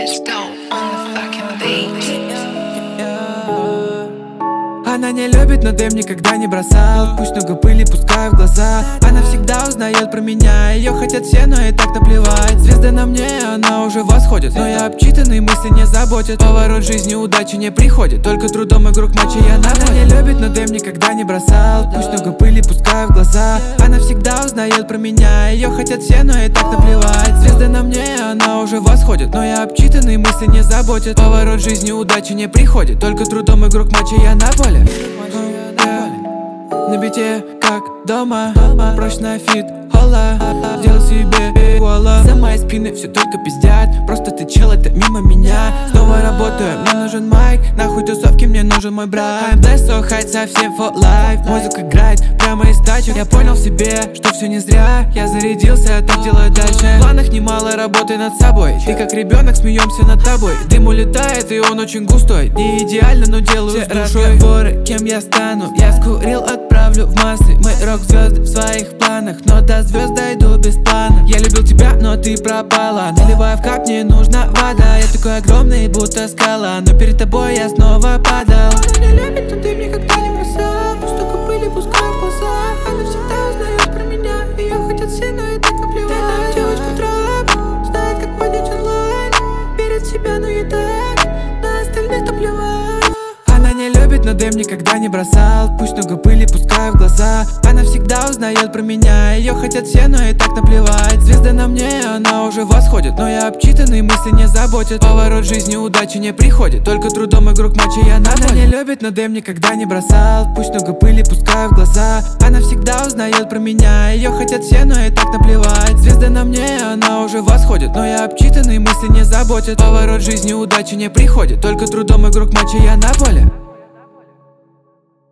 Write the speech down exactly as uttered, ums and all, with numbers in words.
Она не любит, но дым никогда не бросал. Пусть много пыли пускаю в глаза. Она всегда узнает про меня. Ее хотят все, но и так наплевать. Звезда на мне, она уже восходит, но я обчитанный, мысли не заботят. Поворот жизни, удачи не приходит, только трудом игрок матча я на воле. Она не любит, но дым никогда не бросал. Пусть много пыли пускаю в глаза. Она всегда узнает про меня. Ее хотят все, но и так наплевать. Звезда на мне, она уже восходит, но я обчитанный, мысли не заботят. Поворот жизни, удачи не приходит, только трудом игрок матча я на поле. На бите, как дома, прочная фит, холла. Делай себе кола. За моей спины все только пиздят. Просто ты чел, это мимо меня. Снова работаю, мне нужен майк. Нахуй тусовки, мне нужен мой брат. I'm blessed, so high, совсем for life. Музыка играет прямо из тачек. Я понял в себе, что все не зря. Я зарядился, так делаю дальше. В планах немало работы над собой. Ты как ребенок, смеемся над тобой. Дым улетает, и он очень густой. Не идеально, но делаю все с душой. Разговоры, кем я стану. Я скурил, отправлю в массы. Мы рок-звезды в своих планах, но до звезд дойду без плана. Я любил тебя, но ты пропала. Наливая в кап, не нужна вода. Я такой огромный, будто скала, но перед тобой я снова падал. Она не любит, но ты никогда не бросал. Столько пыли пускаю в глаза. Она всегда узнает про меня. Ее хотят все, но и так наплевать. Девочка трап, знает, как поднять онлайн. Верит в себя, но и так на остальных наплевать. Она не любит, но дым никогда не бросал. Пусть много пыли пускаю в глаза. Она всегда узнает про меня. Ее хотят все, но и так наплевать. Звезда на мне, она уже восходит, но я обчитанный, мысли не заботят. Поворот жизни, удачи не приходит, только трудом игрок матча я на воле. Она не любит, но дым никогда не бросал. Пусть много пыли пускаю в глаза. Она всегда узнает про меня. Ее хотят все, но и так наплевать. Звезда на мне, она уже восходит, но я обчитанный, мысли не заботят. Поворот жизни, удачи не приходит, только трудом игрок матча я на поле.